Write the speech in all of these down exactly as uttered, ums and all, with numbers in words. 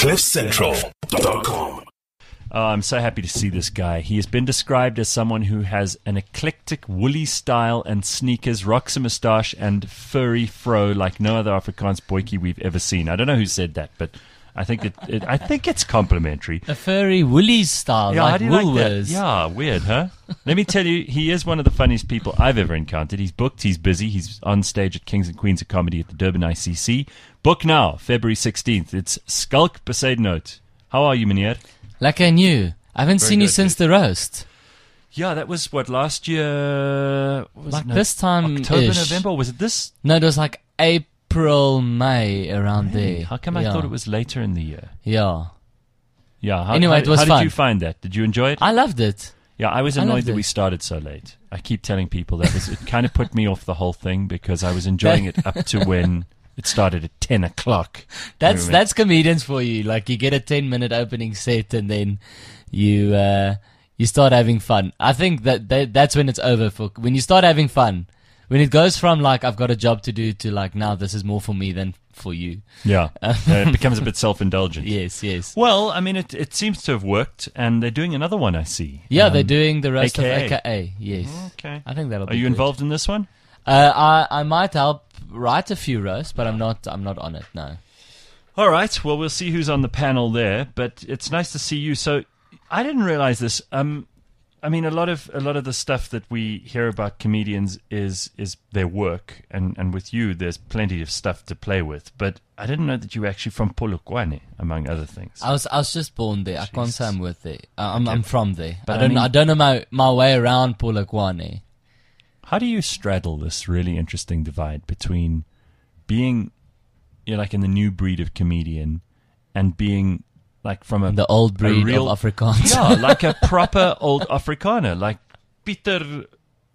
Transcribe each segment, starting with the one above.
cliff central dot com. Oh, I'm so happy to see this guy. He has been described as someone who has an eclectic woolly style and sneakers, rocks a moustache, and furry fro like no other Afrikaans boykie we've ever seen. I don't know who said that, but I think it, it I think it's complimentary. A furry woolly style, Yeah, like how do you like that? Woolworths. Yeah, weird, huh? Let me tell you, he is one of the funniest people I've ever encountered. He's booked, he's busy, he's on stage at Kings and Queens of Comedy at the Durban I C C. Book now, February sixteenth. It's Skulk Besaidnout. How are you, meneer? Like I knew. I haven't Very seen you good, since dude. the roast. Yeah, that was, what, last year? What was Like it? No, this time October, November? Or was it this? No, it was like April, May, around Hey, there. how come I Yeah. thought it was later in the year? Yeah. Yeah. How, Anyway, how, it was how fun. did you find that? Did you enjoy it? I loved it. Yeah, I was I annoyed loved that it. we started so late. I keep telling people that was, it kind of put me off the whole thing because I was enjoying it up to when it started at ten o'clock. That's Remember? that's comedians for you. Like you get a ten minute opening set and then you uh, you start having fun. I think that, that that's when it's over. For when you start having fun, when it goes from like I've got a job to do to like now this is more for me than for you. Yeah, uh, it becomes a bit self-indulgent. Yes, yes. Well, I mean, it it seems to have worked, and they're doing another one, I see. Yeah, Um, they're doing the roast A K A. of A K A. Yes. Okay. I think that'll Are be you good. involved in this one? Uh, I I might help write a few roasts, but I'm not I'm not on it. No. All right. Well, we'll see who's on the panel there, but it's nice to see you. So, I didn't realize this. Um, I mean, a lot of a lot of the stuff that we hear about comedians is is their work, and, and with you, there's plenty of stuff to play with. But I didn't know that you were actually from Polokwane, among other things. I was I was just born there. I can't say Jesus. I'm with there. Uh, I'm Okay. I'm from there. But I I don't mean- I don't know my my way around Polokwane. How do you straddle this really interesting divide between being, you know, like in the new breed of comedian and being like from a The old breed real- of Afrikaans. yeah, like a proper old Afrikaner, like Pieter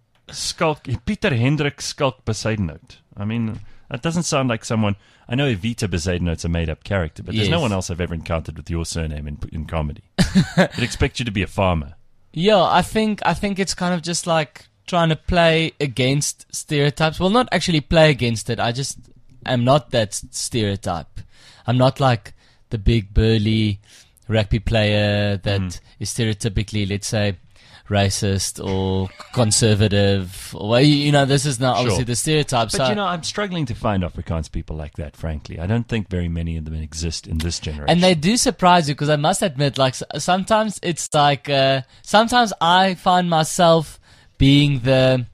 Skulk, Pieter Hendrik Skulk Besaidnout. I mean, that doesn't sound like someone. I know Evita Besaidnout's a made-up character, but there's no Yes. one else I've ever encountered with your surname in in comedy. I'd expect you to be a farmer. Yeah, I think I think it's kind of just like trying to play against stereotypes. Well, not actually play against it. I just am not that s- stereotype. I'm not like the big burly rugby player that Mm. is stereotypically, let's say, racist or conservative. Or well, you you know, this is not obviously Sure. the stereotype. But so you know, I'm struggling to find Afrikaans people like that. Frankly, I don't think very many of them exist in this generation. And they do surprise you because I must admit, like s- sometimes it's like uh, sometimes I find myself being the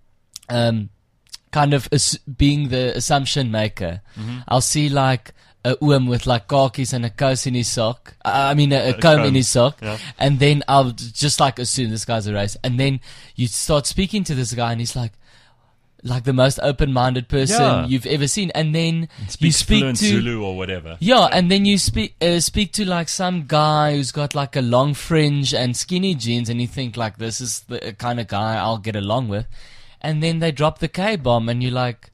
um kind of ass- being the assumption maker. Mm-hmm. I'll see like a oom with like khakis and a kous in his sock. Uh, I mean a, a A comb, comb, in his sock, yeah. and then I'll j- just like assume this guy's a race. And then you start speaking to this guy, and he's like. Like the most open-minded person Yeah. you've ever seen, and then you Speaks speak fluent to Zulu or whatever. yeah, and then you speak uh, speak to like some guy who's got like a long fringe and skinny jeans, and you think like this is the kind of guy I'll get along with, and then they drop the K bomb, and you're like,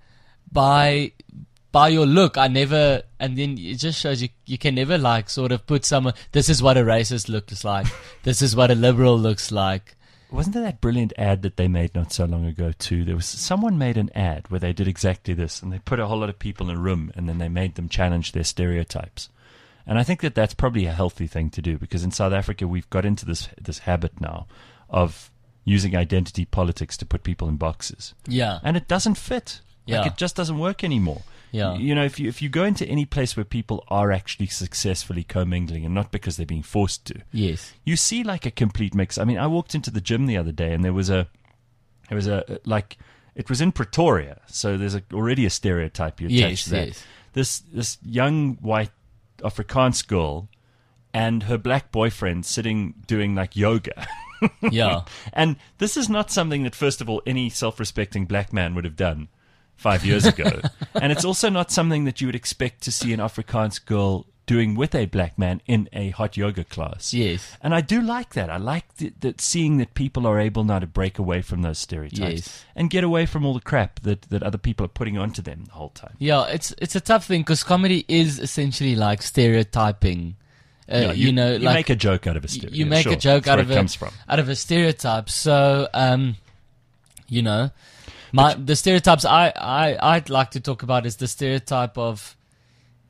by by your look, I never, and then it just shows you you can never like sort of put someone. This is what a racist looks like. This is what a liberal looks like. Wasn't there that brilliant ad that they made not so long ago too? There was someone made an ad where they did exactly this, and they put a whole lot of people in a room, and then they made them challenge their stereotypes. And I think that that's probably a healthy thing to do, because in South Africa we've got into this this habit now of using identity politics to put people in boxes, Yeah, and it doesn't fit. Yeah. Like, it just doesn't work anymore. Yeah. You know, if you if you go into any place where people are actually successfully commingling and not because they're being forced to, yes, you see like a complete mix. I mean, I walked into the gym the other day, and there was a, there was a like, it was in Pretoria, so there's a, already a stereotype you attach yes, to that. yes. This this young white Afrikaans girl and her black boyfriend sitting doing like yoga. Yeah. And this is not something that, first of all, any self-respecting black man would have done five years ago. And it's also not something that you would expect to see an Afrikaans girl doing with a black man in a hot yoga class. Yes. And I do like that. I like th- that seeing that people are able now to break away from those stereotypes Yes. and get away from all the crap that, that other people are putting onto them the whole time. Yeah, it's it's a tough thing because comedy is essentially like stereotyping. Uh, Yeah, you, know, you like make a joke out of a y- stereotype. you make Sure, a joke that's out where of it a comes from. out of a stereotype. So, um, you know, my the stereotypes I I I'd like to talk about is the stereotype of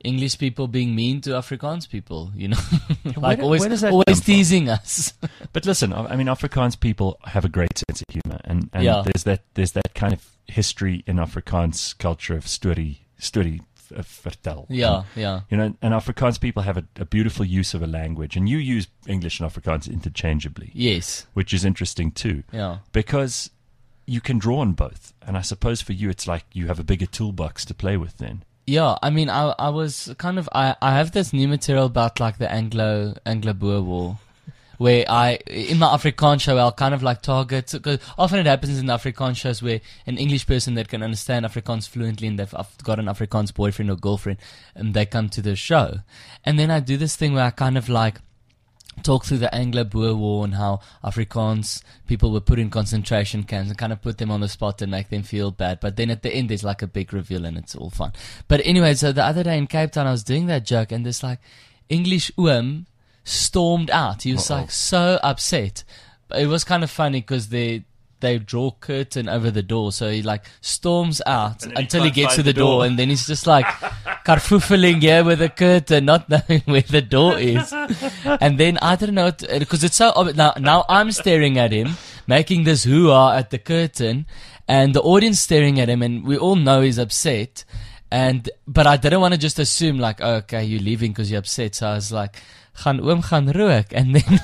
English people being mean to Afrikaans people, you know, Where like do- always, where does that come always from? teasing us. But listen, I I mean, Afrikaans people have a great sense of humor, and, and Yeah. there's that there's that kind of history in Afrikaans culture of story story f- vertel. yeah, yeah, You know, and Afrikaans people have a, a beautiful use of a language, and you use English and Afrikaans interchangeably, yes, which is interesting too, yeah, because you can draw on both. And I suppose for you, it's like you have a bigger toolbox to play with then. yeah. I mean, I I was kind of I I have this new material about like the Anglo Anglo Boer War. Where I, in my Afrikaans show, I'll kind of like target, because often it happens in the Afrikaans shows where an English person that can understand Afrikaans fluently and they've I've got an Afrikaans boyfriend or girlfriend, and they come to the show. And then I do this thing where I kind of like talk through the Anglo-Boer War and how Afrikaans people were put in concentration camps and kind of put them on the spot and make them feel bad. But then at the end, there's like a big reveal and it's all fun. But anyway, so the other day in Cape Town, I was doing that joke and this like English oom stormed out. He was Uh-oh. like so upset. But it was kind of funny because they they draw curtain over the door, so he like storms out And then he until he, can't gets find to the, the door. door. And then he's just like karfoofeling here with a curtain, not knowing where the door is. And then I don't know, because it's so obvious. Now, now I'm staring at him, making this hoo-ah at the curtain, and the audience staring at him, and we all know he's upset. And but I didn't want to just assume like, oh, okay, you're leaving because you're upset. So I was like, gaan oom gaan rook, and then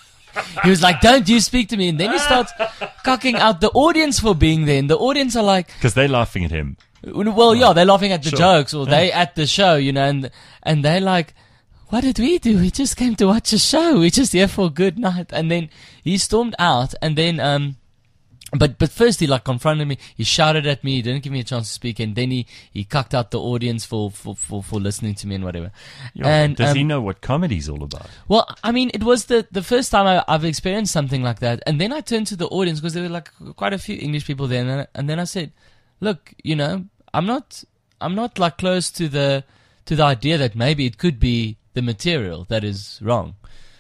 he was like, don't you speak to me. And then he starts cucking out the audience for being there, and the audience are like, Because they're laughing at him. well, yeah, they're laughing at the Sure. jokes, or they at the show, you know, and and they're like, what did we do? We just came to watch a show. We're just here for a good night. And then he stormed out, and then um But but first he like confronted me. He shouted at me. He didn't give me a chance to speak, and then he, he cucked out the audience for, for, for, for listening to me and whatever. Yeah, and does um, he know what comedy's all about? Well, I mean, it was the the first time I, I've experienced something like that. And then I turned to the audience because there were like quite a few English people there, and then, and then I said, "Look, you know, I'm not I'm not like close to the to the idea that maybe it could be the material that is wrong."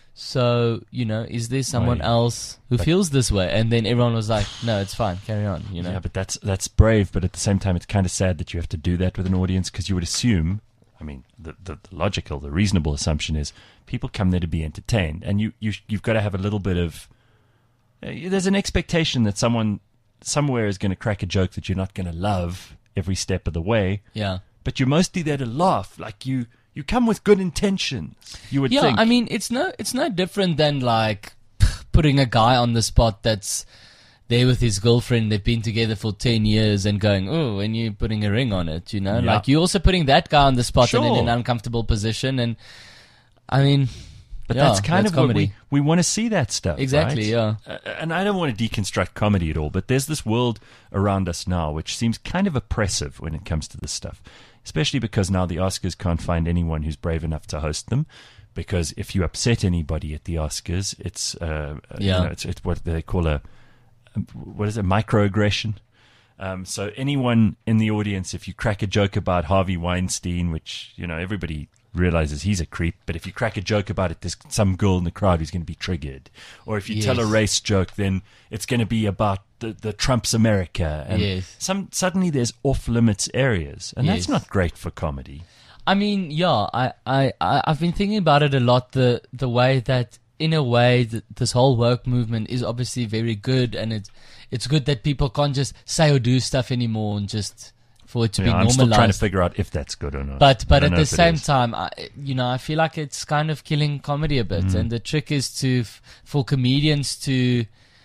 So, you know, is there someone Right. else who But- feels this way? And then everyone was like, no, it's fine, carry on, you know. Yeah, but that's that's brave. But at the same time, it's kind of sad that you have to do that with an audience, because you would assume, I mean, the, the, the logical, the reasonable assumption is people come there to be entertained, and you you you've got to have a little bit of. Uh, there's an expectation that someone somewhere is going to crack a joke that you're not going to love every step of the way, Yeah. but you're mostly there to laugh. Like you you come with good intentions. You would Yeah, think. I mean, it's no, it's no different than like putting a guy on the spot that's there with his girlfriend. They've been together for ten years and going, oh, and you putting a ring on it, you know? Yeah. Like you're also putting that guy on the spot and in Sure. an uncomfortable position. And I mean, But yeah, that's kind that's of comedy. what we, we want to see that stuff. Exactly, right? yeah. Uh, and I don't want to deconstruct comedy at all, but there's this world around us now which seems kind of oppressive when it comes to this stuff, especially because now the Oscars can't find anyone who's brave enough to host them. Because if you upset anybody at the Oscars, it's uh, uh, Yeah. you know, it's, it's what they call a what is it, microaggression. Um, so anyone in the audience, if you crack a joke about Harvey Weinstein, which, you know, everybody realizes he's a creep, but if you crack a joke about it, there's some girl in the crowd who's going to be triggered. Or if you tell a Yes. race joke, then it's going to be about the, the Trump's America. And Yes. some suddenly there's off-limits areas, and Yes. that's not great for comedy. I mean, yeah, I, I, I, I've been thinking about it a lot, the, the way that, in a way, th- this whole woke movement is obviously very good, and it's, it's good that people can't just say or do stuff anymore and just, for it to Yeah, be I'm normalized. still trying to figure out if that's good or not. But I but don't at know the if it same is. time, I, you know, I feel like it's kind of killing comedy a bit. Mm. And the trick is to f- for comedians to.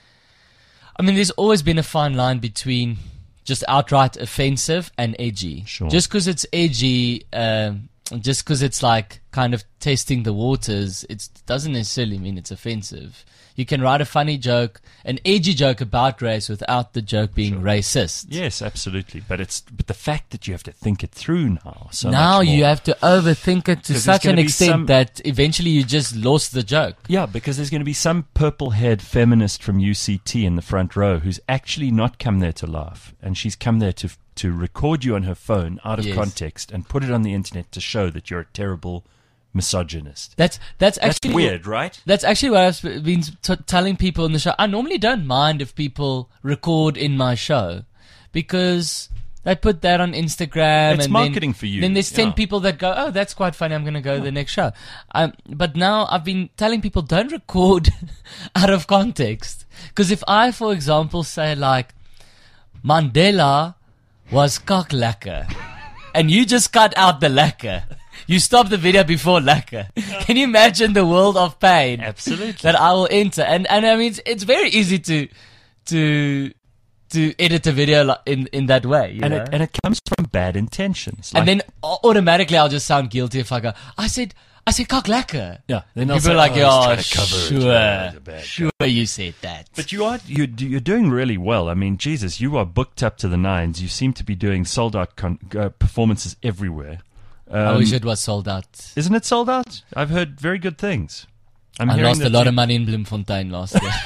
I mean, there's always been a fine line between just outright offensive and edgy. Sure. Just because it's edgy, um, just because it's like kind of testing the waters, it doesn't necessarily mean it's offensive. You can write a funny joke, an edgy joke about race without the joke being Sure. racist. Yes, absolutely. But it's but the fact that you have to think it through now. So now much more. you have to overthink it to 'Cause there's such gonna an be extent some- that eventually you just lost the joke. Yeah, because there's going to be some purple-haired feminist from U C T in the front row who's actually not come there to laugh, and she's come there to to record you on her phone out of Yes. context and put it on the internet to show that you're a terrible misogynist. That's that's That's actually weird, right? That's actually what I've sp- been t- telling people in the show. I normally don't mind if people record in my show because they put that on Instagram. It's and marketing then, for you. Then there's ten Yeah. people that go, oh, that's quite funny. I'm going to go to the next show. Um, but now I've been telling people don't record out of context. Because if I, for example, say like, Mandela was cock lekker, and you just cut out the lekker. You stop the video before lekker. Can you imagine the world of pain Absolutely. that I will enter? And and I mean, it's, it's very easy to to to edit a video li- in in that way, you And know? it, and it comes from bad intentions. Like, and then au- automatically I'll just sound guilty if I go, I said I said cock lekker. yeah, then they'll People say, are like, oh, he's yeah, trying to cover it, you know, he's a sure, bad guy." sure, you said that. But you are you you're doing really well. I mean, Jesus, you are booked up to the nines. You seem to be doing sold out con- uh, performances everywhere. Um, I wish it was sold out. Isn't it sold out? I've heard very good things. I'm I hearing lost a that lot you- of money in Bloemfontein last year.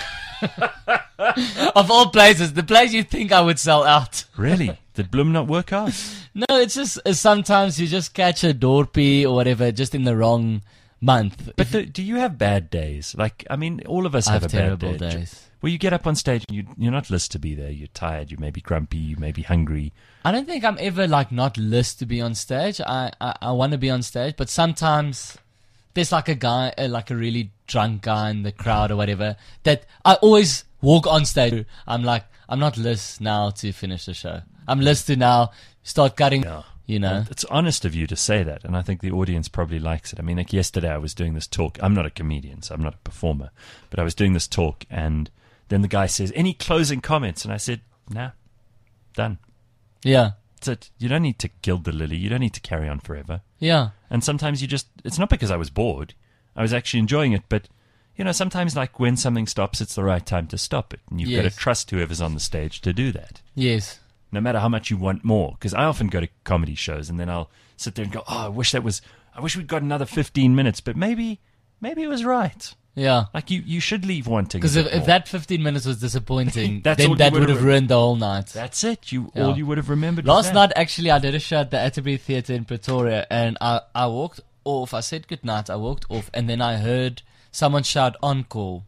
Of all places, the place you think I would sell out. Really? Did Bloom not work out? No, it's just uh, sometimes you just catch a dorpy or whatever just in the wrong month. But the, do you have bad days? Like, I mean, all of us I have, have a bad terrible day. days. Well, you get up on stage and you, you're not list to be there. You're tired. You may be grumpy. You may be hungry. I don't think I'm ever like not list to be on stage. I I, I want to be on stage, but sometimes there's like a guy, uh, like a really drunk guy in the crowd or whatever that I always walk on stage. I'm like, I'm not list now to finish the show. I'm list to now start cutting. Yeah. You know, It's honest of you to say that, and I think the audience probably likes it. I mean, like yesterday I was doing this talk. I'm not a comedian, so I'm not a performer, but I was doing this talk, and then the guy says, "Any closing comments?" And I said, "Nah, done. yeah, That's it. You don't need to gild the lily. You don't need to carry on forever." yeah. And sometimes you just, it's not because I was bored. I was actually enjoying it, but, you know, sometimes like when something stops, it's the right time to stop it. And you've got Yes. to trust whoever's on the stage to do that. Yes. No matter how much you want more. Because I often go to comedy shows and then I'll sit there and go, oh, I wish that was, I wish we'd got another fifteen minutes, but maybe, maybe it was right. Yeah. Like you, you should leave wanting. Because a if, bit if more. that fifteen minutes was disappointing, That's all then you that would would have have re- ruined the whole night. That's it. You, Yeah. all you would have remembered was Last that. night, actually, I did a show at the Atterbury Theatre in Pretoria, and I, I walked off. I said goodnight. I walked off, and then I heard someone shout encore.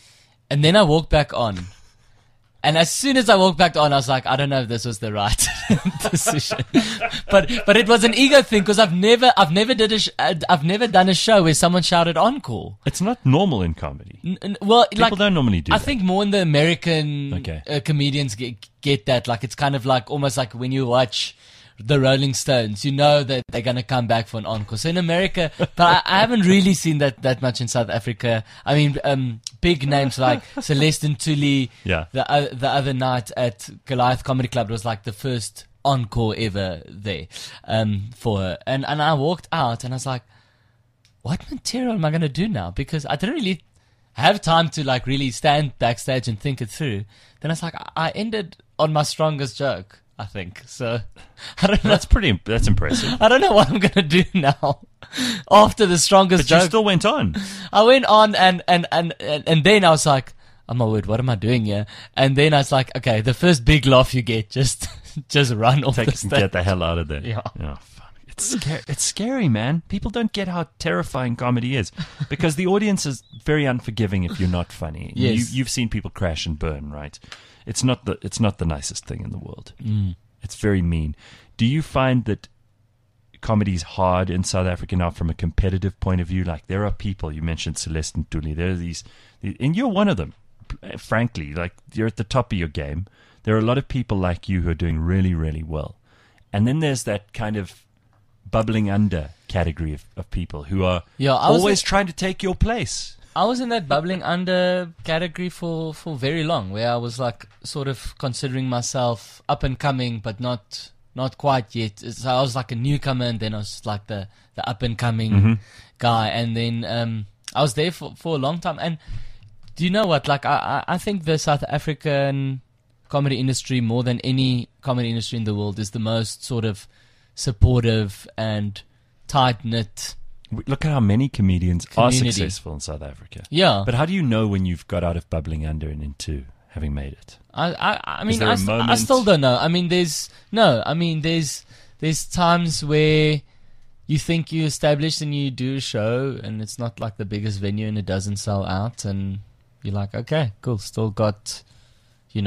And then I walked back on. And as soon as I walked back on, I was like, I don't know if this was the right decision, but but it was an ego thing because I've never I've never did a sh- I've never done a show where someone shouted encore. It's not normal in comedy. N- n- well, People like, don't normally do I that. think more in the American Okay. uh, comedians get, get that. Like it's kind of like almost like when you watch the Rolling Stones, you know that they're gonna come back for an encore. So in America, but I, I haven't really seen that that much in South Africa. I mean, um, big names like Celeste Tully. Yeah. The uh, the other night at Goliath Comedy Club, it was like the first encore ever there um, for her. And and I walked out and I was like, what material am I gonna do now? Because I didn't really have time to like really stand backstage and think it through. Then I was like, I I ended on my strongest joke, I think. So I don't know. That's pretty, that's impressive. I don't know what I'm gonna do now after the strongest But you joke. still went on. I went on and and and and, and then I was like, oh my word, what am I doing here? And then I was like, okay, the first big laugh you get, just just run off Take the it and stage. get the hell out of there. Yeah. Oh, fuck. It's scary. It's scary, man. People don't get how terrifying comedy is because the audience is very unforgiving if you're not funny. Yes. You, you've seen people crash and burn, right? It's not the it's not the nicest thing in the world. Mm. It's very mean. Do you find that comedy's hard in South Africa now from a competitive point of view? Like there are people, you mentioned Celeste and Tuli, there are these, and you're one of them, frankly. Like you're at the top of your game. There are a lot of people like you who are doing really, really well. And then there's that kind of bubbling under category of, of people who are Yeah, I was always in- trying to take your place. I was in that bubbling under category for, for very long, where I was like sort of considering myself up and coming, but not not quite yet. So I was like a newcomer, and then I was like the, the up and coming Mm-hmm. guy, and then um, I was there for, for a long time. And do you know what? Like I, I I think the South African comedy industry, more than any comedy industry in the world, is the most sort of supportive and tight knit. Look at how many comedians Community. are successful in South Africa. Yeah, But how do you know when you've got out of bubbling under and into having made it? I, I, I mean, there I, a st- I moment- still don't know. I mean, there's no. I mean, there's there's times where you think you established and you do a show, and it's not like the biggest venue, and it doesn't sell out, and you're like, okay, cool, still got, you know,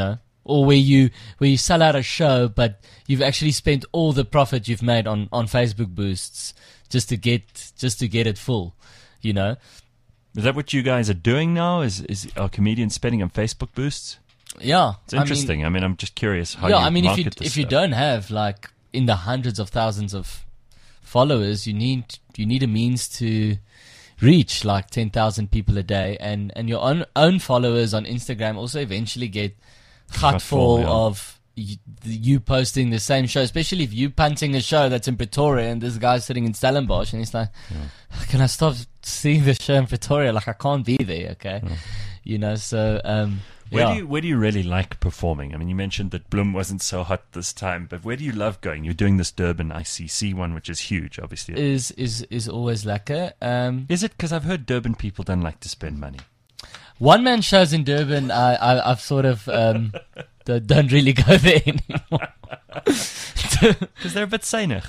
or where you where you sell out a show, but you've actually spent all the profit you've made on, on Facebook boosts just to get just to get it full, you know. Is that what you guys are doing now? Is is are comedians spending on Facebook boosts? Yeah, It's interesting. I mean, I mean I'm just curious how yeah, you I mean, if market you this if you stuff. don't have like in the hundreds of thousands of followers, you need you need a means to reach like ten thousand people a day, and and your own own followers on Instagram also eventually get cut full Gutful, yeah. of you, you posting the same show, especially if you punting a show that's in Pretoria and this guy's sitting in Stellenbosch and he's like, can I stop seeing the show in Pretoria? Like I can't be there, okay? You know, so um Where yeah. do you where do you really like performing? I mean, you mentioned that Bloem wasn't so hot this time, but where do you love going? You're doing this Durban I C C one, which is huge, obviously. is is is always lekker. Um Is it? Because I've heard Durban people don't like to spend money. One man shows in Durban, I, I, I've sort of um, d- don't really go there anymore. Because they're a bit seinig.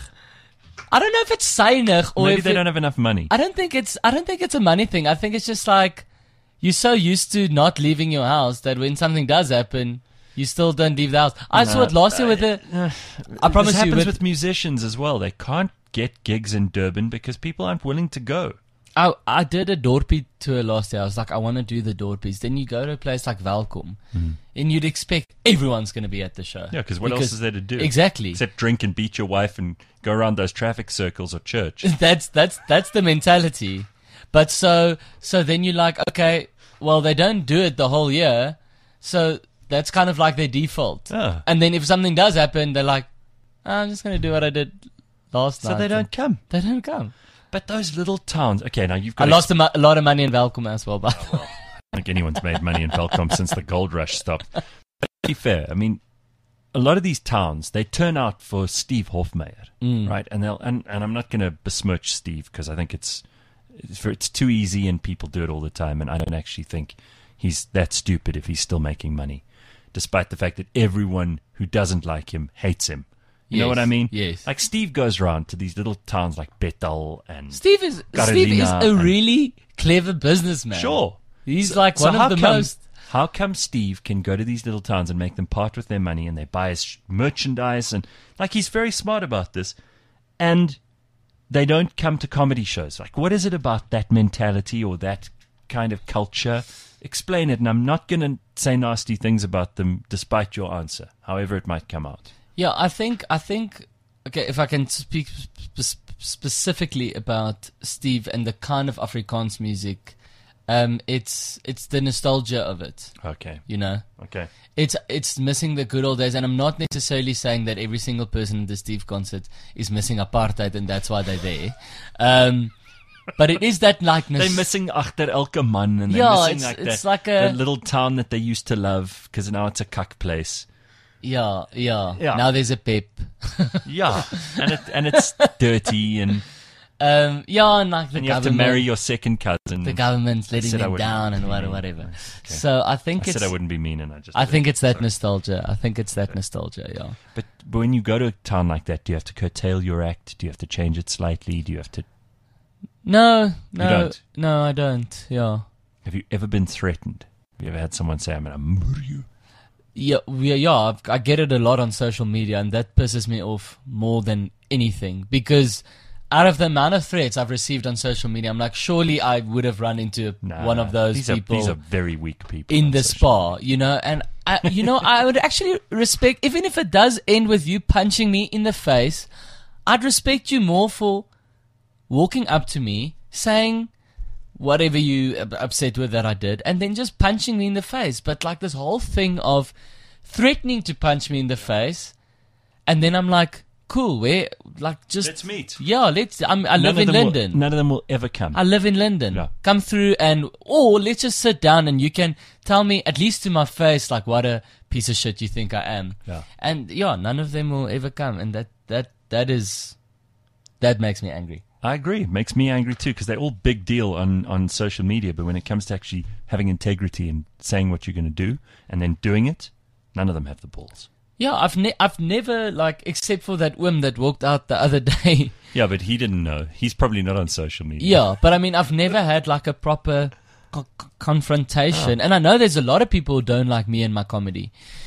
I don't know if it's seinig or Maybe if they it- don't have enough money. I don't think it's. I don't think it's a money thing. I think it's just like you're so used to not leaving your house that when something does happen, you still don't leave the house. I saw it last year with the. I promise this you, happens with, with musicians as well. They can't get gigs in Durban because people aren't willing to go. I, I did a Dorpie tour last year. I was like, I want to do the Dorpies. Then you go to a place like Welkom, and you'd expect everyone's going to be at the show. Yeah, because what else is there to do? Exactly. Except drink and beat your wife and go around those traffic circles or church. that's that's that's the mentality. But so so then you're like, okay, well they don't do it the whole year, so that's kind of like their default. Ah. And then if something does happen, they're like, I'm just going to do what I did last night. So they don't come. They don't come. But those little towns. Okay, now you've I got. lost a, mo- a lot of money in Welkom as well, but I don't think anyone's made money in Velcom since the gold rush stopped. But to be fair, I mean, a lot of these towns, they turn out for Steve Hofmeyer, Mm. right? And they'll and, and I'm not going to besmirch Steve because I think it's it's, for, it's too easy and people do it all the time, and I don't actually think he's that stupid if he's still making money, despite the fact that everyone who doesn't like him hates him. You know Yes, what I mean? yes. Like Steve goes around to these little towns like Bethel and Steve is Steve is Carolina a and- really clever businessman. Sure. He's like So one how of the come, most. How come Steve can go to these little towns and make them part with their money, and they buy his sh- merchandise, and like he's very smart about this, and they don't come to comedy shows? Like, what is it about that mentality or that kind of culture? Explain it, and I'm not going to say nasty things about them, despite your answer, however it might come out. Yeah, I think I think okay. If I can speak sp- specifically about Steve and the kind of Afrikaans music, um, it's it's the nostalgia of it. Okay, You know, okay. it's it's missing the good old days, and I'm not necessarily saying that every single person at the Steve concert is missing apartheid, and that's why they're there. Um, but it is that like nos- They're missing achter elke man, and they're Yeah, missing it's- like, it's that, like a- the little town that they used to love, because now it's a cuck place. Yeah, yeah, Yeah. Now there's a pep. Yeah, and it and it's dirty, and, Um, yeah, and like the and you have to government, marry your second cousin. the government's letting said I them wouldn't down and be what- mean. whatever. Okay. So I think I it's. said I wouldn't be mean, and I just. I did think it. it's that Sorry. nostalgia. I think it's that nostalgia. Yeah. But but when you go to a town like that, do you have to curtail your act? Do you have to change it slightly? Do you have to? No, no, don't? no, I don't. Yeah. Have you ever been threatened? Have you ever had someone say, "I'm going to murder you"? Yeah, yeah, yeah. I've, I get it a lot on social media, and that pisses me off more than anything because out of the amount of threats I've received on social media, I'm like, surely I would have run into Nah, one of those these people Are, these are very weak people in on the social spa, you know. And I, you know, I would actually respect, even if it does end with you punching me in the face, I'd respect you more for walking up to me, saying whatever you are upset with that I did, and then just punching me in the face. But like this whole thing of threatening to punch me in the face, and then I'm like, cool, where, like, just Let's meet. Yeah, let's. I'm, I live None in of them Linden. Will, none of them will ever come. I live in Linden. Yeah. Come through and, or let's just sit down and you can tell me, at least to my face, like what a piece of shit you think I am. Yeah. And yeah, none of them will ever come. And that, that, that is, that makes me angry. I agree. It makes me angry too, because they're all big deal on, on social media. But when it comes to actually having integrity and saying what you're going to do and then doing it, none of them have the balls. Yeah, I've ne- I've never, like, except for that whim that walked out the other day. Yeah, but he didn't know. He's probably not on social media. Yeah, but I mean, I've never had like a proper co- co- confrontation. And I know there's a lot of people who don't like me and my comedy.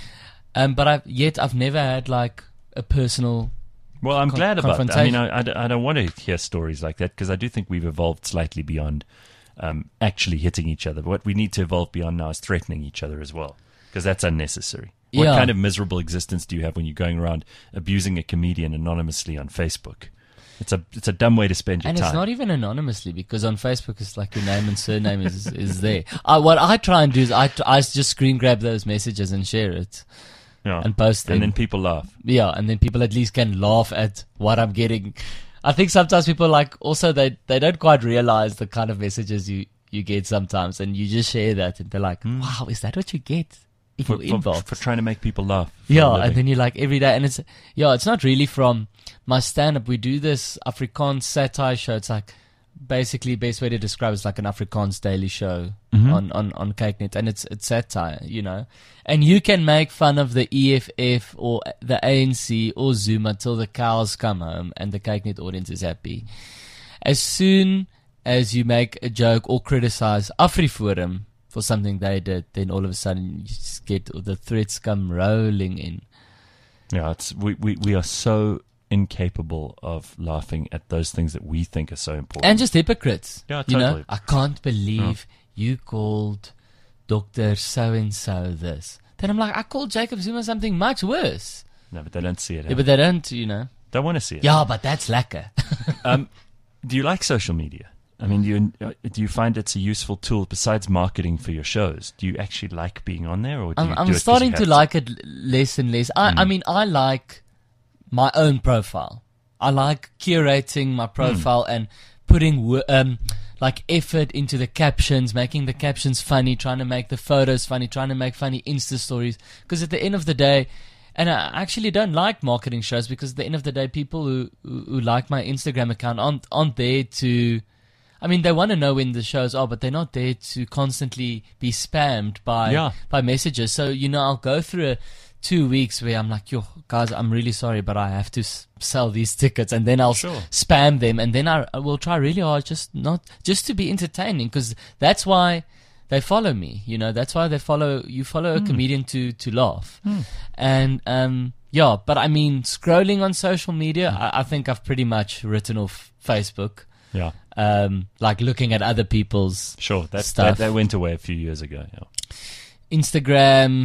Um, but I've, yet I've never had like a personal. Well, I'm Con- glad about that. I mean, confrontation. I, I, d- I don't want to hear stories like that because I do think we've evolved slightly beyond um, actually hitting each other. What we need to evolve beyond now is threatening each other as well because that's unnecessary. What Yeah. kind of miserable existence do you have when you're going around abusing a comedian anonymously on Facebook? It's a it's a dumb way to spend your And time. it's not even anonymously because on Facebook it's like your name and surname is is there. I, what I try and do is I, t- I just screen grab those messages and share it Yeah. and post them. And then people laugh. Yeah, and then people at least can laugh at what I'm getting. I think sometimes people like also they they don't quite realize the kind of messages you you get sometimes, and you just share that, and they're like, "Wow, is that what you get in For, your for, inbox?" for trying to make people laugh. for a Yeah, living. and then you're like every day, and it's yeah, it's not really from my stand-up. We do this Afrikaans satire show. It's like basically best way to describe it's like an Afrikaans daily show Mhm. on on on Cakenet, and it's it's satire, you know. And you can make fun of the E F F or the A N C or Zuma till the cows come home and the Cakenet audience is happy. As soon as you make a joke or criticize AfriForum for something they did, then all of a sudden you just get the threats come rolling in. Yeah, it's we, we, we are so incapable of laughing at those things that we think are so important. And just hypocrites. Yeah, You know, totally. I can't believe you called Doctor So-and-so this. Then I'm like, I called Jacob Zuma something much worse. no, but they don't see it. Yeah, but they don't, you know. Don't want to see it. Yeah, but that's lekker. Um, do you like social media? I mean, do you uh, do you find it's a useful tool besides marketing for your shows? Do you actually like being on there, or do I'm, you I'm do it 'cause starting you to have like it l- less and less. I, Hmm. I mean, I like my own profile. I like curating my profile and putting wo- um like effort into the captions, making the captions funny, trying to make the photos funny, trying to make funny Insta stories. Because at the end of the day, and I actually don't like marketing shows because at the end of the day, people who who, who like my Instagram account aren't aren't there to. I mean, they want to know when the shows are, but they're not there to constantly be spammed by Yeah. by messages. So, you know, I'll go through a two weeks where I'm like, yo, guys, I'm really sorry, but I have to s- sell these tickets. And then I'll Sure. s- spam them. And then I, I will try really hard just not, just to be entertaining because that's why they follow me. You know, that's why they follow, you follow a comedian to, to laugh. And, um, yeah, but I mean, scrolling on social media, I, I think I've pretty much written off Facebook. Yeah, Um, like looking at other people's sure. That, that stuff. that went away a few years ago. Yeah. Instagram.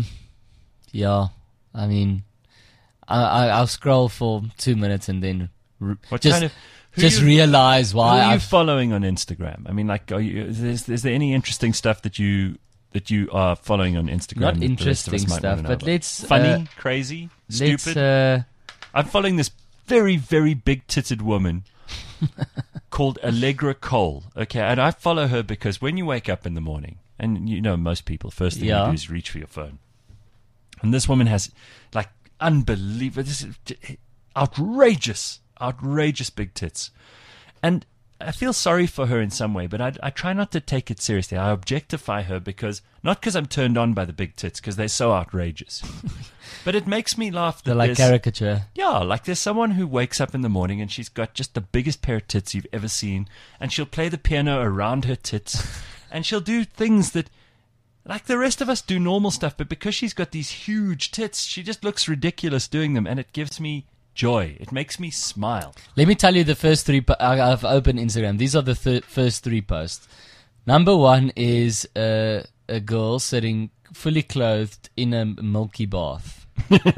Yeah, I mean, I, I I'll scroll for two minutes and then r- What just kind of who just you, realize who why are you I've following on Instagram? I mean, like, are you, is, there, is there any interesting stuff that you that you are following on Instagram? not that the rest of us interesting might stuff, wanna know but about? let's funny, uh, crazy, let's stupid. uh, I'm following this very, very big-titted woman called Allegra Cole. Okay, and I follow her because when you wake up in the morning, and you know most people, first thing Yeah. you do is reach for your phone. And this woman has like unbelievable, this is j- outrageous, outrageous big tits. And I feel sorry for her in some way, but I, I try not to take it seriously. I objectify her because, not because I'm turned on by the big tits, because they're so outrageous. But it makes me laugh that they're like there's- caricature. yeah, like there's someone who wakes up in the morning and she's got just the biggest pair of tits you've ever seen, and she'll play the piano around her tits, and she'll do things that, like the rest of us do normal stuff, but because she's got these huge tits, she just looks ridiculous doing them, and it gives me joy. It makes me smile. Let me tell you the first three. Po- I- I've opened Instagram. These are the th- first three posts. Number one is uh, a girl sitting fully clothed in a milky bath.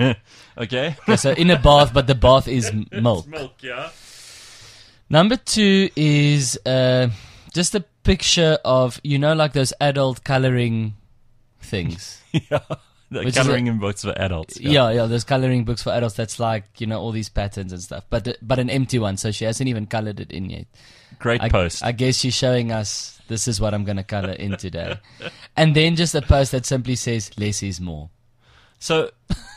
Okay? Okay, so in a bath, but the bath is m- milk. Milk, yeah. Number two is uh, just a picture of, you know, like those adult coloring things. Yeah. The Which is coloring in books for adults. Yeah, yeah, those coloring books for adults. That's like, you know, all these patterns and stuff. But but an empty one, so she hasn't even colored it in yet. Great I, post. I guess she's showing us this is what I'm going to color in today. And then just a post that simply says, less is more. So,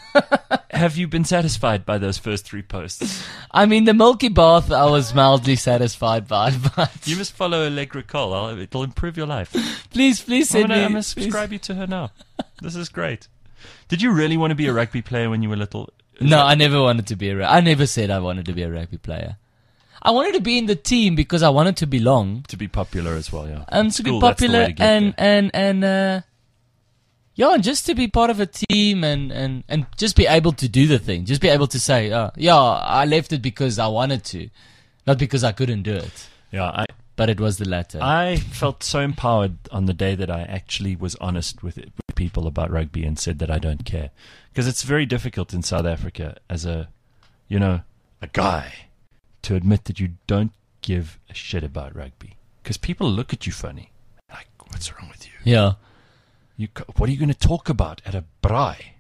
have you been satisfied by those first three posts? I mean, the milky bath I was mildly satisfied by, but You must follow Allegra Cole. I'll, it'll improve your life. please, please I'm send gonna, me. I'm gonna please- subscribe you to her now. This is great. Did you really want to be a rugby player when you were little? Is No, that- I never wanted to be a. ra- I never said I wanted to be a rugby player. I wanted to be in the team because I wanted to belong. to be popular as well. Yeah, Um, At to be school, that's the way popular to get and there. and and uh, yeah, and just to be part of a team and, and, and just be able to do the thing. Just be able to say, oh, yeah, I left it because I wanted to, not because I couldn't do it. Yeah, I, But it was the latter. I felt so empowered on the day that I actually was honest with, it, with people about rugby and said that I don't care. Because it's very difficult in South Africa as a, you know, a guy to admit that you don't give a shit about rugby. Because people look at you funny. Like, what's wrong with you? Yeah. You, what are you going to talk about at a braai?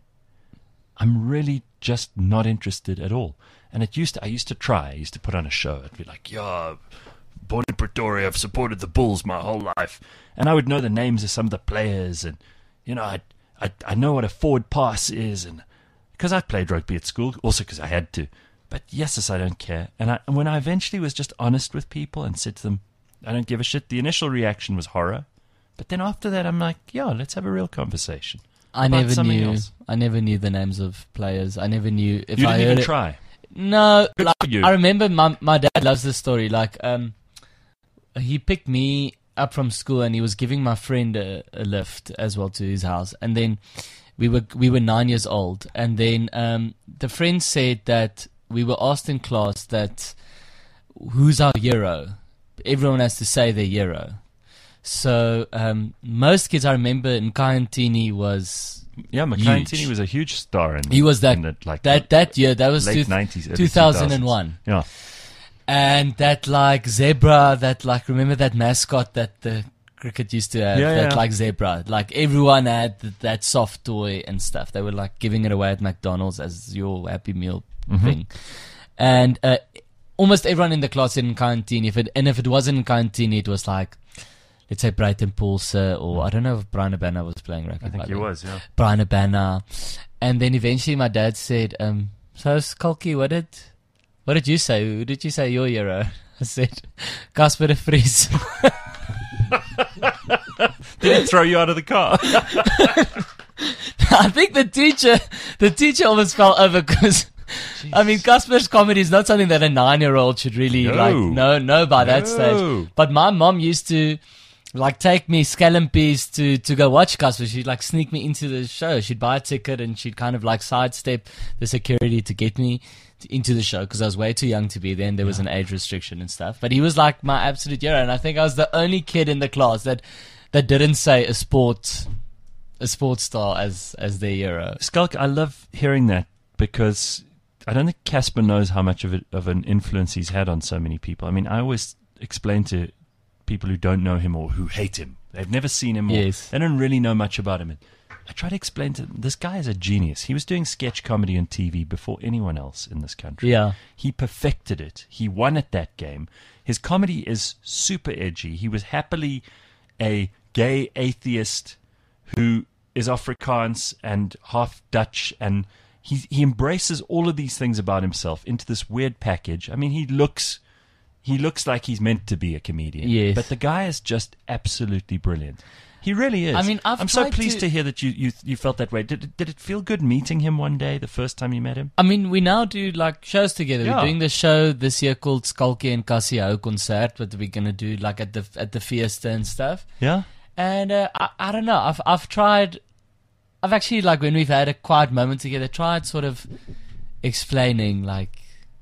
I'm really just not interested at all. And it used to, I used to try. I used to put on a show. I'd be like, yeah, born in Pretoria, I've supported the Bulls my whole life. And I would know the names of some of the players. And, you know, I I, I know what a forward pass is. And because I played rugby at school, also because I had to. But yes, yes, I don't care. And, I, and when I eventually was just honest with people and said to them, I don't give a shit, the initial reaction was horror. But then after that, I'm like, yeah, let's have a real conversation. I about never something knew. else. I never knew the names of players. I never knew if You I didn't heard even it. try. No, Good like, for you. I remember my my dad loves this story. Like, um, he picked me up from school and he was giving my friend a, a lift as well to his house. And then we were we were nine years old. And then um, the friend said that we were asked in class that who's our hero. Everyone has to say their hero. So um, most kids, I remember, in Kayantini was Yeah, huge. McCartney was a huge star in He was that in the, like that that year. That was late two, nineties, early two thousand one. Yeah, And that like zebra, that like remember that mascot that the cricket used to have, Yeah, that yeah. like zebra. Like everyone had th- that soft toy and stuff. They were like giving it away at McDonald's as your Happy Meal Mm-hmm. thing. And uh, almost everyone in the class in Kayantini, if it and if it wasn't in Kayantini, it was like, let's say Brighton Pulse, or I don't know if Brian Abana was playing rugby. I think by he then. was. Yeah, Brian Abana. And then eventually my dad said, um, so Skulky, what did what did you say? Who did you say your hero? I said, Casper de Vries. did he throw you out of the car? I think the teacher the teacher almost fell over because I mean Casper's comedy is not something that a nine year old should really No. like know know by that No. stage. But my mom used to like take me scalumpies to, to go watch Casper. She'd like sneak me into the show. She'd buy a ticket and she'd kind of like sidestep the security to get me to, into the show because I was way too young to be there and there was an age restriction and stuff. But he was like my absolute hero, and I think I was the only kid in the class that that didn't say a sport a sports star as as their hero. Skulk, I love hearing that because I don't think Casper knows how much of it, of an influence he's had on so many people. I mean, I always explain to people who don't know him or who hate him, they've never seen him, or Yes. they don't really know much about him. And I try to explain to them, this guy is a genius. He was doing sketch comedy on T V before anyone else in this country. Yeah. He perfected it. He won at that game. His comedy is super edgy. He was happily a gay atheist who is Afrikaans and half Dutch, and he he embraces all of these things about himself into this weird package. I mean, he looks he looks like he's meant to be a comedian. Yes. But the guy is just absolutely brilliant. He really is. I mean, I've I'm so tried pleased to- to hear that you, you you felt that way. Did it- did it feel good meeting him one day, the first time you met him? I mean, we now do like shows together. Yeah. We're doing the show this year called Skulky and Cassie concert, what we're gonna do like at the at the Fiesta and stuff. Yeah. And uh, I, I don't know. I've I've tried. I've actually like when we've had a quiet moment together, tried sort of explaining like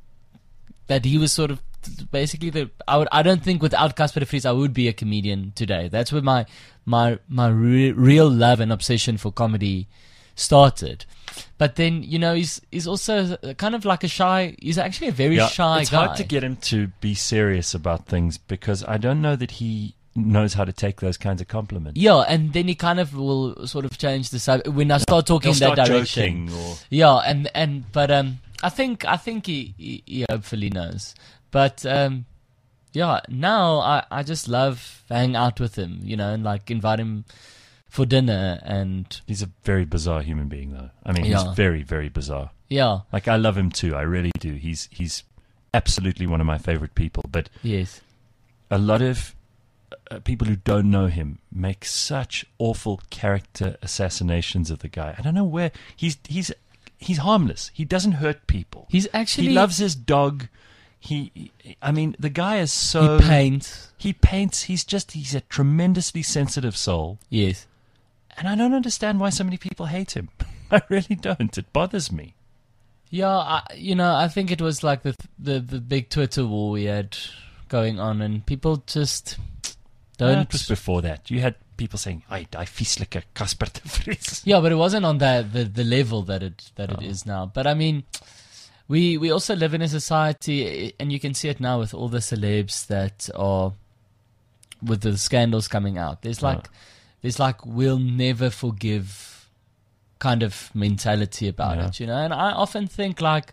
that he was sort of basically the. I would. I don't think without Casper de Vries I would be a comedian today. That's where my my my re- real love and obsession for comedy started. But then you know he's he's also kind of like a shy. He's actually a very shy it's guy. hard to get him to be serious about things because I don't know that he knows how to take those kinds of compliments. Yeah, and then he kind of will sort of change the subject when I start talking He'll in that start direction. joking or Yeah, and and but um, I think I think he he, he hopefully knows. But um, yeah, now I I just love hanging out with him, you know, and like invite him for dinner and he's a very bizarre human being, though. I mean, Yeah. he's very, very bizarre. yeah, Like, I love him too. I really do. He's he's absolutely one of my favorite people. But yes, a lot of uh, people who don't know him make such awful character assassinations of the guy. I don't know where he's he's he's harmless. He doesn't hurt people. he's actually he loves his dog. He, he- I mean, the guy is so he paints. he paints. He's just he's a tremendously sensitive soul. Yes, And I don't understand why so many people hate him. I really don't. It bothers me. Yeah, I, you know, I think it was like the, the the big Twitter war we had going on, and people just don't. No, it was before that. You had people saying, "I die vieslike Casper de Vries." Yeah, but it wasn't on that the, the level that it that it Oh. is now. But I mean, we we also live in a society, and you can see it now with all the celebs that are with the scandals coming out. There's like Oh. there's like we'll never forgive kind of mentality about Yeah. it, you know. And I often think like,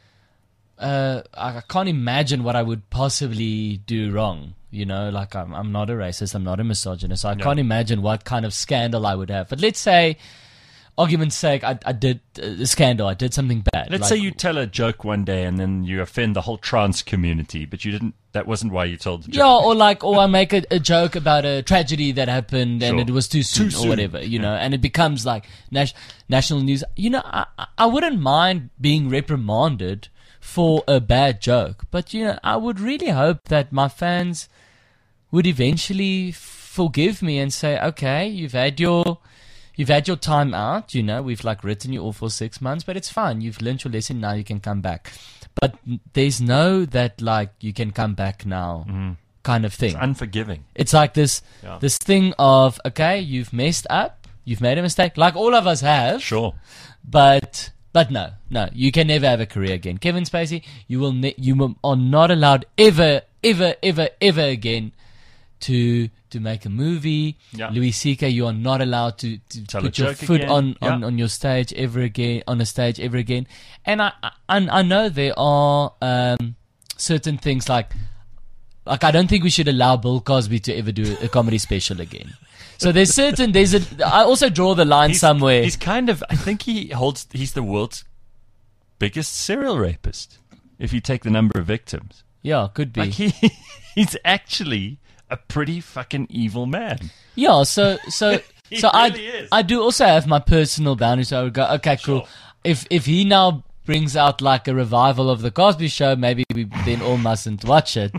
uh, I I can't imagine what I would possibly do wrong. You know, like I'm I'm not a racist, I'm not a misogynist. So I No. can't imagine what kind of scandal I would have. But let's say, argument's sake, I, I did a scandal, I did something bad. Let's like, say you tell a joke one day and then you offend the whole trans community, but you didn't. That wasn't why you told the joke. yeah, or like, or I make a, a joke about a tragedy that happened and Sure. it was too soon, Too or soon. whatever, you know, and it becomes like nas- national news. You know, I, I- I wouldn't mind being reprimanded for a bad joke, but you know, I would really hope that my fans would eventually forgive me and say, okay, you've had your, you've had your time out, you know, we've like written you off for six months, but it's fine. You've learned your lesson. Now you can come back. But there's no that like you can come back now kind of thing. It's unforgiving. It's like this Yeah. this thing of, okay, you've messed up, you've made a mistake, like all of us have. Sure. But but no, no, you can never have a career again. Kevin Spacey, you will ne- you will- are not allowed ever, ever, ever, ever again to to make a movie. Yeah. Louis C K, you are not allowed to, to Tell put a your joke foot again. on, on, Yeah. on your stage ever again, on a stage ever again. And I I, I know there are um, certain things like like I don't think we should allow Bill Cosby to ever do a comedy special again. So there's certain there's a I also draw the line He's, somewhere. He's kind of. I think he holds. He's the world's biggest serial rapist. If you take the number of victims, Yeah, could be. like he, he's actually a pretty fucking evil man. Yeah, so so He so really I is. I do also have my personal boundaries. So I would go, okay, cool. Sure. If if he now brings out like a revival of the Cosby Show, maybe we then all mustn't watch it.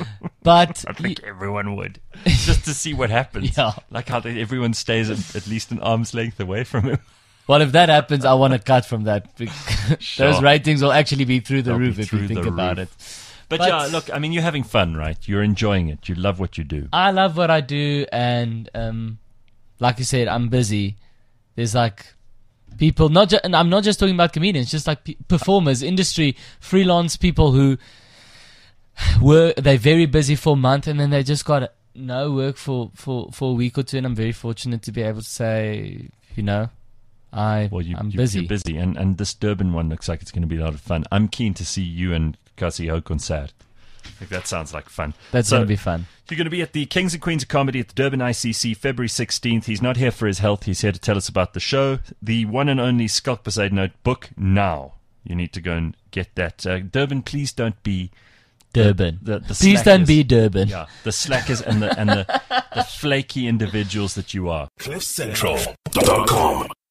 But I think everyone would, just to see what happens. Yeah. Like how they, everyone stays at, at least an arm's length away from him. well, if that happens, I want to cut from that. Because Sure. those ratings will actually be through the They'll be roof if through you think the about roof. it. But, But- yeah, look, I mean, you're having fun, right? You're enjoying it. You love what you do. I love what I do, and um, like you said, I'm busy. There's like people, not just, and I'm not just talking about comedians, just like pe- performers, industry, freelance people who were they're very busy for a month, and then they just got no work for, for, for a week or two. And I'm very fortunate to be able to say, you know, I Well, you, I'm you, busy. You're busy, and, and this Durban one looks like it's going to be a lot of fun. I'm keen to see you and Kasi Ho concert. I think that sounds like fun. That's So, gonna be fun. You're going to be at the Kings and Queens of Comedy at the Durban I C C February sixteenth. He's not here for his health. He's here to tell us about the show. The one and only Skulk Beside Note book now. You need to go and get that. Uh, Durban, please don't be Durban. the, the Please slackers. don't be Durban. Yeah, the slackers and the and the, the flaky individuals that you are. cliff central dot com